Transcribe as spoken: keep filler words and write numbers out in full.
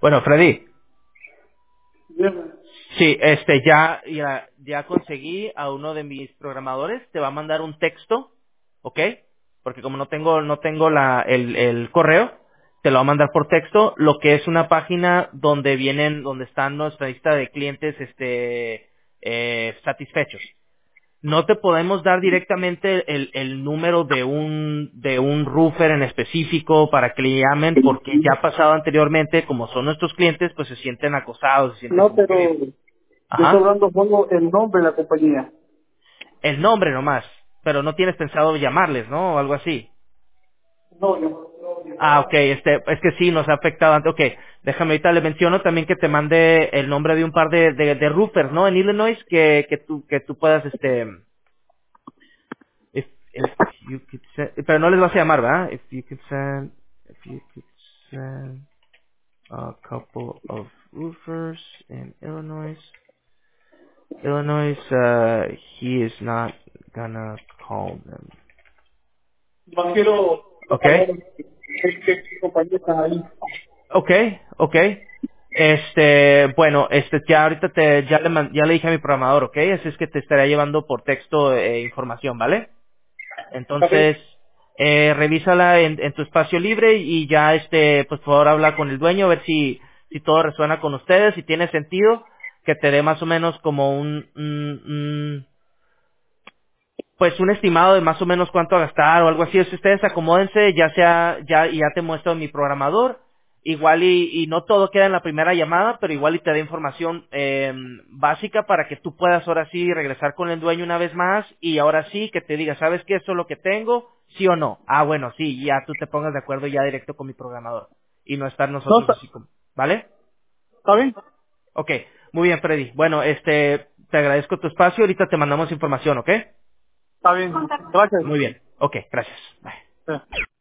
Bueno, Freddy, Bien. sí, este, ya, ya, ya conseguí a uno de mis programadores, te va a mandar un texto, ¿ok? Porque como no tengo, no tengo la, el, el correo, te lo va a mandar por texto, lo que es una página donde vienen, donde están nuestra lista de clientes, este, eh, satisfechos. No te podemos dar directamente el, el número de un de un roofer en específico para que le llamen porque ya ha pasado anteriormente, como son nuestros clientes, pues se sienten acosados, se sienten No, como pero que, yo estoy ajá, hablando solo el nombre de la compañía. el nombre nomás, pero no tienes pensado llamarles, ¿no? O algo así. No, yo. Ah, ok, este, es que sí, nos ha afectado antes. Ok, déjame ahorita le menciono también que te mande el nombre de un par de, de, de roofers, ¿no? En Illinois, que, que tú, que tú puedas, este, If if you could send, pero no les vas a llamar, ¿verdad? If you could send, if you could send a couple of roofers in Illinois, Illinois, uh, he is not gonna call them. No quiero Okay, saber qué qué compañía están ahí. okay, okay. Este, bueno, este, ya ahorita te, ya le, man- ya le dije a mi programador, okay, así es que te estaré llevando por texto eh, información, ¿vale? ¿Está bien? Entonces, eh, revísala en, en tu espacio libre y ya, este, pues por favor habla con el dueño a ver si, si todo resuena con ustedes, si tiene sentido, que te dé más o menos como un, un- un- pues un estimado de más o menos cuánto gastar o algo así. Si ustedes acomódense, ya sea, ya, y ya te muestro mi programador. Igual y, y no todo queda en la primera llamada, pero igual y te da información eh, básica para que tú puedas ahora sí regresar con el dueño una vez más y ahora sí que te diga, ¿sabes qué? Esto es lo que tengo, sí o no. Ah, bueno, sí, ya tú te pongas de acuerdo ya directo con mi programador y no estar No, nosotros está, así como, ¿vale? ¿está bien? Ok, muy bien, Freddy. Bueno, este, te agradezco tu espacio, ahorita te mandamos información, ¿ok? Está bien. Gracias. Muy bien. Ok, gracias. Bye. Sí.